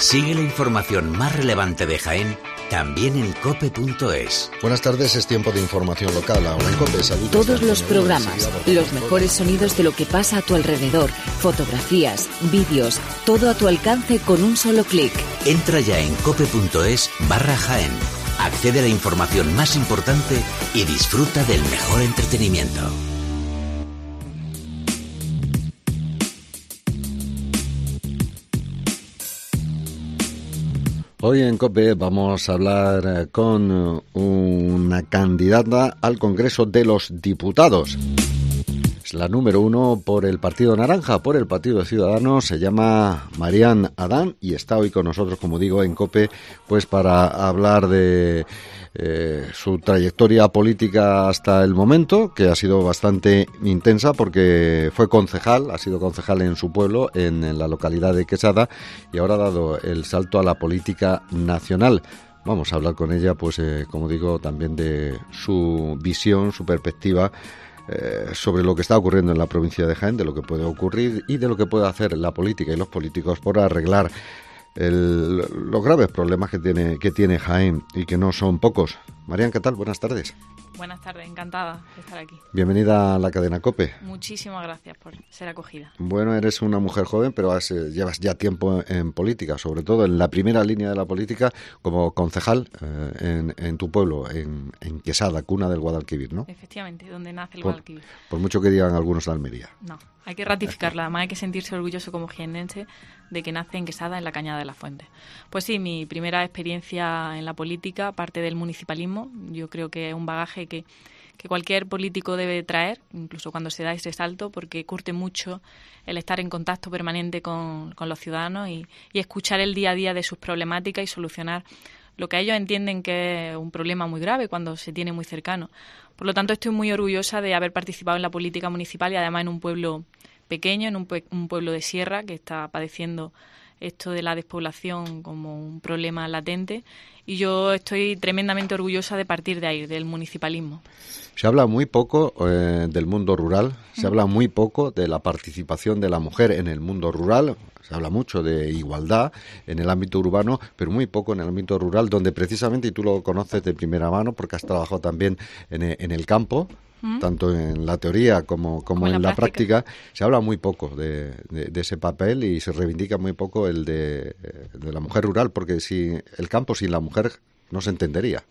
Sigue la información más relevante de Jaén también en cope.es. Buenas tardes, es tiempo de información local. Ahora en COPE. Saludos. Todos los programas, los mejores sonidos de lo que pasa a tu alrededor, fotografías, vídeos, todo a tu alcance con un solo clic. Entra ya en cope.es/Jaén. Accede a la información más importante y disfruta del mejor entretenimiento. Hoy en COPE vamos a hablar con una candidata al Congreso de los Diputados. Es la número 1 por el Partido Naranja, por el Partido de Ciudadanos. Se llama Marian Adán y está hoy con nosotros, como digo, en COPE, pues para hablar de su trayectoria política hasta el momento, que ha sido bastante intensa porque fue concejal, ha sido concejal en su pueblo, en la localidad de Quesada, y ahora ha dado el salto a la política nacional. Vamos a hablar con ella, pues como digo, también de su visión, su perspectiva sobre lo que está ocurriendo en la provincia de Jaén, de lo que puede ocurrir y de lo que puede hacer la política y los políticos por arreglar los graves problemas que tiene Jaén, y que no son pocos. Marian, ¿qué tal? Buenas tardes. Buenas tardes, encantada de estar aquí. Bienvenida a la cadena COPE. Muchísimas gracias por ser acogida. Bueno, eres una mujer joven, pero llevas ya tiempo en política, sobre todo en la primera línea de la política como concejal en tu pueblo, en Quesada, cuna del Guadalquivir, ¿no? Efectivamente, donde nace el Guadalquivir. Por mucho que digan algunos de Almería. No, hay que ratificarla, además hay que sentirse orgulloso como jiennense de que nace en Quesada, en la Cañada de la Fuente. Pues sí, mi primera experiencia en la política parte del municipalismo. Yo creo que es un bagaje que cualquier político debe traer, incluso cuando se da ese salto, porque curte mucho el estar en contacto permanente con los ciudadanos y escuchar el día a día de sus problemáticas y solucionar lo que ellos entienden que es un problema muy grave cuando se tiene muy cercano. Por lo tanto, estoy muy orgullosa de haber participado en la política municipal y además en un pueblo pequeño, en un pueblo de sierra que está padeciendo esto de la despoblación como un problema latente, y yo estoy tremendamente orgullosa de partir de ahí, del municipalismo. Se habla muy poco del mundo rural, se habla muy poco de la participación de la mujer en el mundo rural, se habla mucho de igualdad en el ámbito urbano, pero muy poco en el ámbito rural, donde precisamente, y tú lo conoces de primera mano porque has trabajado también en el campo, tanto en la teoría como en la práctica, se habla muy poco de ese papel y se reivindica muy poco el de la mujer rural, porque si el campo sin la mujer no se entendería.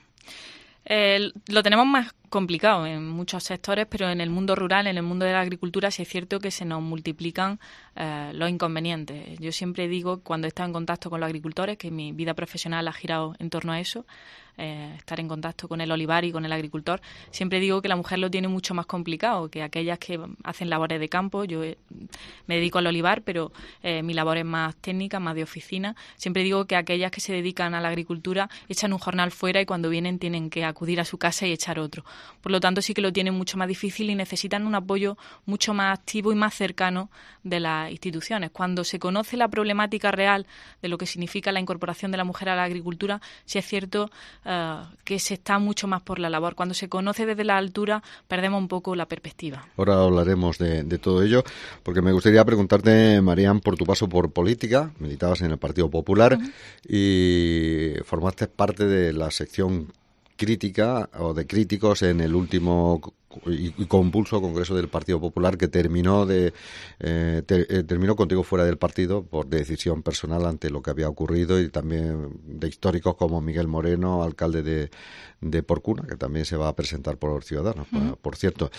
Lo tenemos más complicado en muchos sectores, pero en el mundo rural, en el mundo de la agricultura, sí es cierto que se nos multiplican los inconvenientes. Yo siempre digo, cuando he estado en contacto con los agricultores, que mi vida profesional ha girado en torno a eso, estar en contacto con el olivar y con el agricultor, siempre digo que la mujer lo tiene mucho más complicado que aquellas que hacen labores de campo. Yo me dedico al olivar, pero mi labor es más técnica, más de oficina. Siempre digo que aquellas que se dedican a la agricultura echan un jornal fuera y cuando vienen tienen que acudir a su casa y echar otro. Por lo tanto, sí que lo tienen mucho más difícil y necesitan un apoyo mucho más activo y más cercano de las instituciones. Cuando se conoce la problemática real de lo que significa la incorporación de la mujer a la agricultura, sí es cierto que se está mucho más por la labor. Cuando se conoce desde la altura, perdemos un poco la perspectiva. Ahora hablaremos de todo ello, porque me gustaría preguntarte, Marian, por tu paso por política. Militabas en el Partido Popular y formaste parte de la sección crítica o de críticos en el último y convulso Congreso del Partido Popular, que terminó contigo fuera del partido por decisión personal ante lo que había ocurrido, y también de históricos como Miguel Moreno, alcalde de Porcuna, que también se va a presentar por Ciudadanos, por cierto.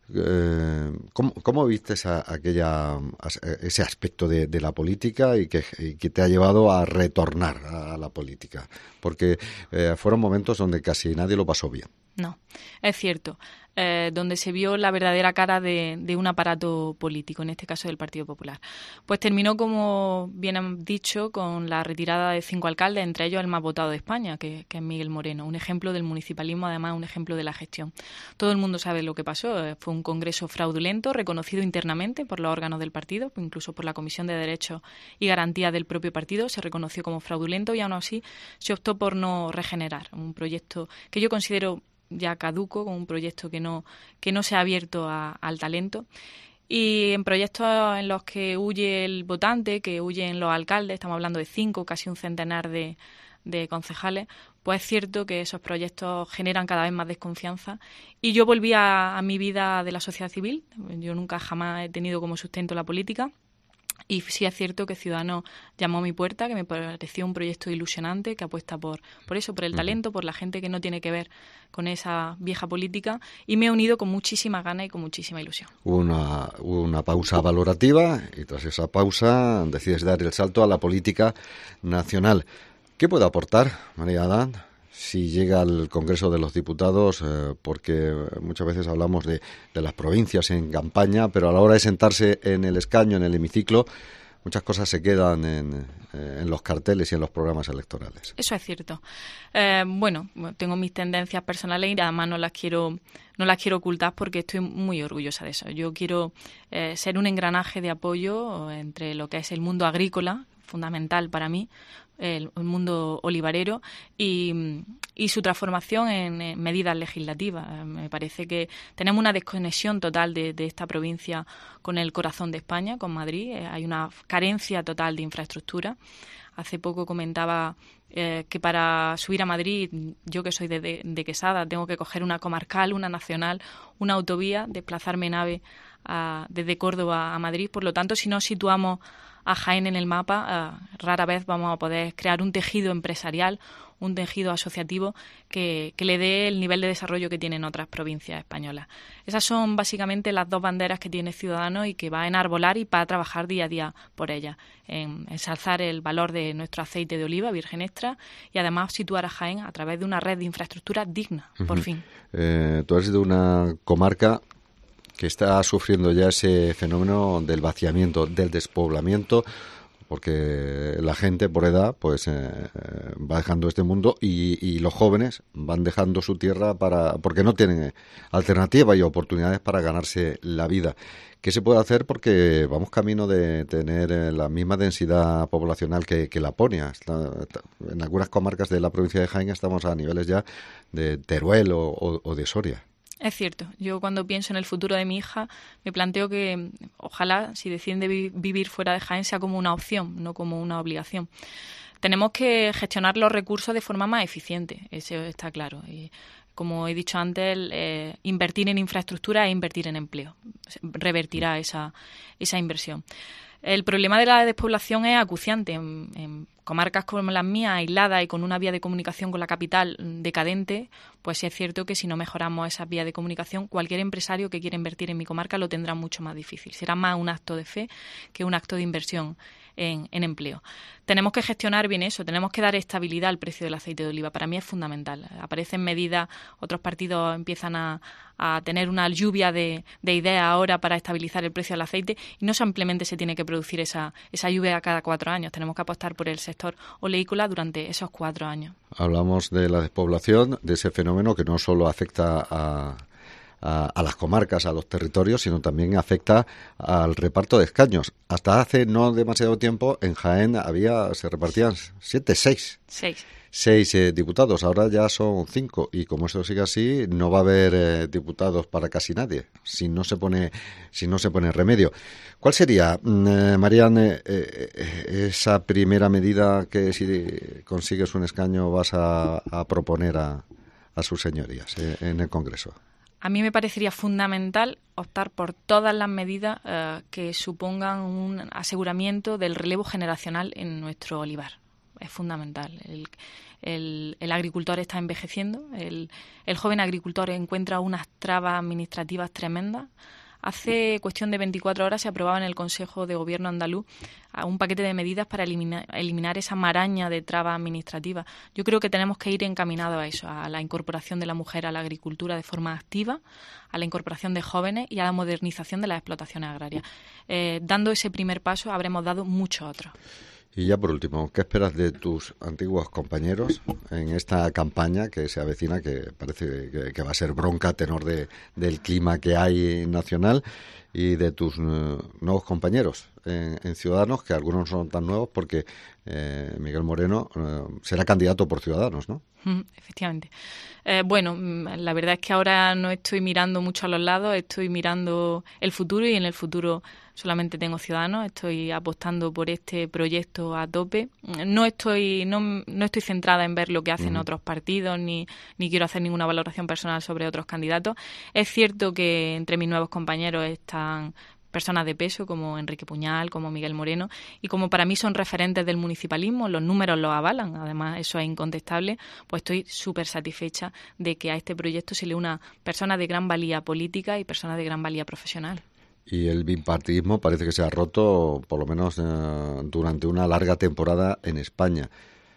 ¿Cómo viste ese aspecto de la política y que te ha llevado a retornar a la política? Porque fueron momentos donde casi nadie lo pasó bien. No, es cierto. Donde se vio la verdadera cara de un aparato político, en este caso del Partido Popular. Pues terminó, como bien han dicho, con la retirada de 5 alcaldes, entre ellos el más votado de España, que es Miguel Moreno. Un ejemplo del municipalismo, además un ejemplo de la gestión. Todo el mundo sabe lo que pasó. Fue un congreso fraudulento, reconocido internamente por los órganos del partido, incluso por la Comisión de Derechos y Garantías del propio partido. Se reconoció como fraudulento y aún así se optó por no regenerar un proyecto que yo considero ya caduco, con un proyecto que no se ha abierto al talento. Y en proyectos en los que huye el votante, que huyen los alcaldes, estamos hablando de 5, casi un centenar de concejales, pues es cierto que esos proyectos generan cada vez más desconfianza. Y yo volví a mi vida de la sociedad civil. Yo nunca jamás he tenido como sustento la política. Y sí es cierto que Ciudadanos llamó a mi puerta, que me pareció un proyecto ilusionante, que apuesta por eso, por el talento, por la gente que no tiene que ver con esa vieja política, y me he unido con muchísima gana y con muchísima ilusión. Hubo una pausa valorativa y tras esa pausa decides dar el salto a la política nacional. ¿Qué puede aportar María Adán si llega al Congreso de los Diputados? Porque muchas veces hablamos de las provincias en campaña, pero a la hora de sentarse en el escaño, en el hemiciclo, muchas cosas se quedan en los carteles y en los programas electorales. Eso es cierto. Bueno, tengo mis tendencias personales y además no las quiero ocultar porque estoy muy orgullosa de eso. Yo quiero ser un engranaje de apoyo entre lo que es el mundo agrícola, fundamental para mí, el mundo olivarero y su transformación en medidas legislativas. Me parece que tenemos una desconexión total de esta provincia con el corazón de España, con Madrid. Hay una carencia total de infraestructura. Hace poco comentaba que para subir a Madrid, yo que soy de Quesada, tengo que coger una comarcal, una nacional, una autovía, desplazarme en AVE desde Córdoba a Madrid. Por lo tanto, si no situamos a Jaén en el mapa, rara vez vamos a poder crear un tejido empresarial, un tejido asociativo que le dé el nivel de desarrollo que tienen otras provincias españolas. Esas son básicamente las dos banderas que tiene Ciudadanos y que va a enarbolar y va a trabajar día a día por ellas, en ensalzar el valor de nuestro aceite de oliva virgen extra y además situar a Jaén a través de una red de infraestructura digna, por fin. Tú eres de una comarca que está sufriendo ya ese fenómeno del vaciamiento, del despoblamiento, porque la gente por edad pues va dejando este mundo y los jóvenes van dejando su tierra porque no tienen alternativa y oportunidades para ganarse la vida. ¿Qué se puede hacer? Porque vamos camino de tener la misma densidad poblacional que Laponia. En algunas comarcas de la provincia de Jaén estamos a niveles ya de Teruel o de Soria. Es cierto. Yo cuando pienso en el futuro de mi hija me planteo que ojalá si deciden vivir fuera de Jaén sea como una opción, no como una obligación. Tenemos que gestionar los recursos de forma más eficiente, eso está claro. Y como he dicho antes, invertir en infraestructura e invertir en empleo revertirá esa inversión. El problema de la despoblación es acuciante. En comarcas como las mías, aisladas y con una vía de comunicación con la capital decadente, pues sí es cierto que si no mejoramos esas vías de comunicación, cualquier empresario que quiera invertir en mi comarca lo tendrá mucho más difícil. Será más un acto de fe que un acto de inversión en empleo. Tenemos que gestionar bien eso, tenemos que dar estabilidad al precio del aceite de oliva. Para mí es fundamental. Aparecen medidas, otros partidos empiezan a tener una lluvia de ideas ahora para estabilizar el precio del aceite y no simplemente se tiene que producir esa lluvia cada 4 años. Tenemos que apostar por el sector oleícola durante esos 4 años. Hablamos de la despoblación, de ese fenómeno que no solo afecta a las comarcas, a los territorios, sino también afecta al reparto de escaños. Hasta hace no demasiado tiempo en Jaén se repartían 6 diputados, ahora ya son 5 y como esto sigue así no va a haber diputados para casi nadie si no se pone remedio. ¿Cuál sería, Marian, esa primera medida que si consigues un escaño vas a proponer a sus señorías en el Congreso? A mí me parecería fundamental optar por todas las medidas que supongan un aseguramiento del relevo generacional en nuestro olivar. Es fundamental. El agricultor está envejeciendo, el joven agricultor encuentra unas trabas administrativas tremendas. Hace cuestión de 24 horas se aprobaba en el Consejo de Gobierno andaluz un paquete de medidas para eliminar esa maraña de trabas administrativas. Yo creo que tenemos que ir encaminados a eso, a la incorporación de la mujer a la agricultura de forma activa, a la incorporación de jóvenes y a la modernización de las explotaciones agrarias. Dando ese primer paso habremos dado muchos otros. Y ya por último, ¿qué esperas de tus antiguos compañeros en esta campaña que se avecina, que parece que va a ser bronca a tenor del clima que hay nacional, y de tus nuevos compañeros en Ciudadanos, que algunos no son tan nuevos porque Miguel Moreno será candidato por Ciudadanos, ¿no? Efectivamente. Bueno, la verdad es que ahora no estoy mirando mucho a los lados, estoy mirando el futuro, y en el futuro solamente tengo Ciudadanos. Estoy apostando por este proyecto a tope. No estoy centrada en ver lo que hacen otros partidos, ni quiero hacer ninguna valoración personal sobre otros candidatos. Es cierto que entre mis nuevos compañeros están personas de peso como Enrique Puñal, como Miguel Moreno, y como para mí son referentes del municipalismo, los números los avalan, además eso es incontestable, pues estoy súper satisfecha de que a este proyecto se le una persona de gran valía política y personas de gran valía profesional. Y el bipartidismo parece que se ha roto, por lo menos durante una larga temporada en España.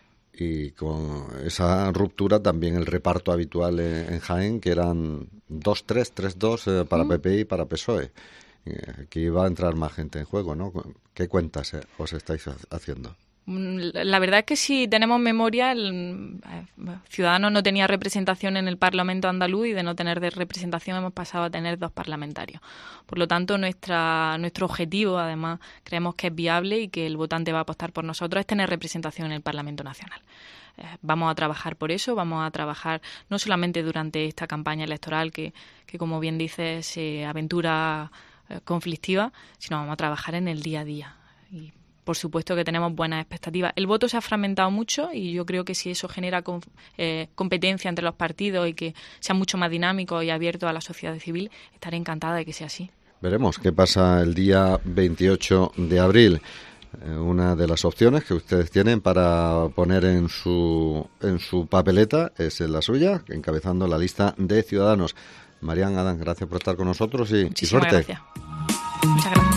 Y con esa ruptura también el reparto habitual en Jaén, que eran 2-3, 3-2 para PP y para PSOE. Que iba a entrar más gente en juego, ¿no? ¿Qué cuentas os estáis haciendo? La verdad es que si tenemos memoria, Ciudadanos no tenía representación en el Parlamento andaluz, y de no tener representación hemos pasado a tener 2 parlamentarios. Por lo tanto, nuestro objetivo, además, creemos que es viable y que el votante va a apostar por nosotros, es tener representación en el Parlamento Nacional. Vamos a trabajar por eso, vamos a trabajar no solamente durante esta campaña electoral que como bien dices, se aventura conflictiva, sino vamos a trabajar en el día a día. Y por supuesto que tenemos buenas expectativas. El voto se ha fragmentado mucho, y yo creo que si eso genera competencia entre los partidos y que sea mucho más dinámico y abierto a la sociedad civil, estaré encantada de que sea así. Veremos qué pasa el día 28 de abril. Una de las opciones que ustedes tienen para poner en su papeleta es la suya, encabezando la lista de Ciudadanos. Marian Adán, gracias por estar con nosotros y suerte. Gracias. Muchas gracias.